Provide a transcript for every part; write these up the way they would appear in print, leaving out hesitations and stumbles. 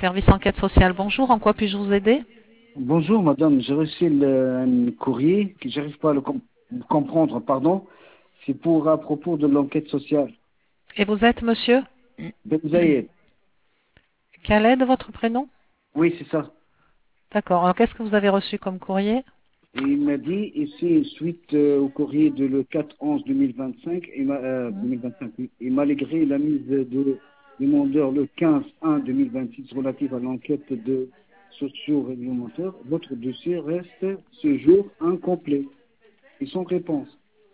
service enquête sociale. Bonjour, en quoi puis-je vous aider? Bonjour madame, j'ai reçu un courrier que j'arrive pas à le comprendre, pardon. C'est pour à propos de l'enquête sociale. Et vous êtes monsieur? Ben Zayed. Quel est votre prénom? Oui, c'est ça. D'accord, alors qu'est-ce que vous avez reçu comme courrier? Et il m'a dit, ici, suite au courrier de le 4/11/2025, 2025, oui, et malgré la mise de demandeur le 15/1/2026 relative à l'enquête de socio-réglementaire, votre dossier reste ce jour incomplet et sans réponse.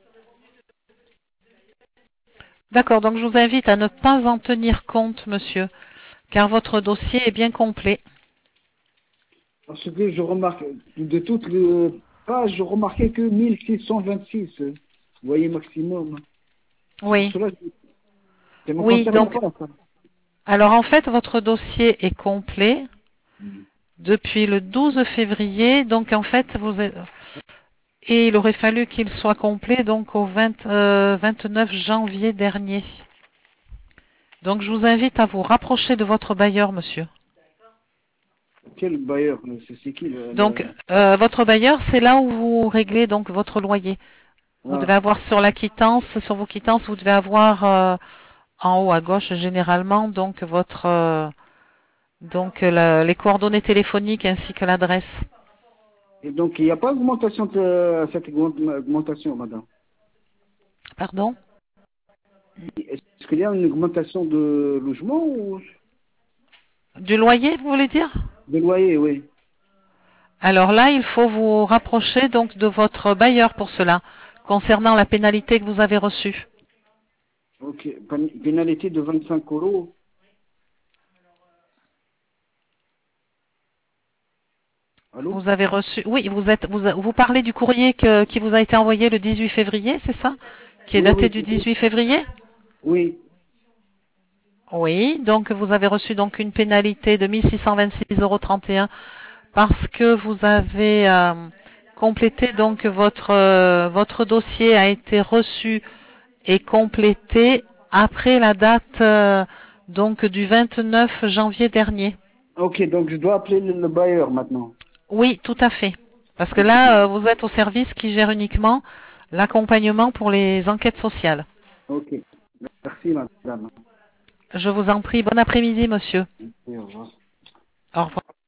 D'accord, donc je vous invite à ne pas en tenir compte, monsieur, car votre dossier est bien complet. Parce que je remarque, de toutes les pages, je remarquais que 1626. Vous voyez, maximum. C'est pour Oui, cela que ça ne me oui, concerne donc, pas, ça. alors en fait, votre dossier est complet depuis le 12 février, donc en fait, et il aurait fallu qu'il soit complet donc au 29 janvier dernier. Donc je vous invite à vous rapprocher de votre bailleur, monsieur. Quel bailleur? C'est qui Donc votre bailleur, c'est là où vous réglez donc votre loyer. Vous devez Ah, avoir sur la quittance, sur vos quittances, vous devez avoir en haut à gauche généralement donc votre les coordonnées téléphoniques ainsi que l'adresse. et donc, il n'y a pas d'augmentation cette augmentation, madame. Pardon? Est-ce qu'il y a une augmentation de logement ou Du loyer, vous voulez dire? de loyer, oui. Alors là, il faut vous rapprocher donc de votre bailleur pour cela, concernant la pénalité que vous avez reçue. Ok, pénalité de 25 euros. Allô? Vous avez reçu, oui, vous parlez du courrier qui vous a été envoyé le 18 février, c'est ça? Qui est Oui, daté oui, du 18 février? oui. Oui, donc vous avez reçu donc une pénalité de 1626,31 € parce que vous avez complété donc votre dossier a été reçu et complété après la date donc du 29 janvier dernier. Ok, donc je dois appeler le bailleur maintenant. Oui, tout à fait. Parce que Ok, là, vous êtes au service qui gère uniquement l'accompagnement pour les enquêtes sociales. ok. Merci, madame. Je vous en prie, bon après-midi, monsieur. Merci, au revoir. Au revoir.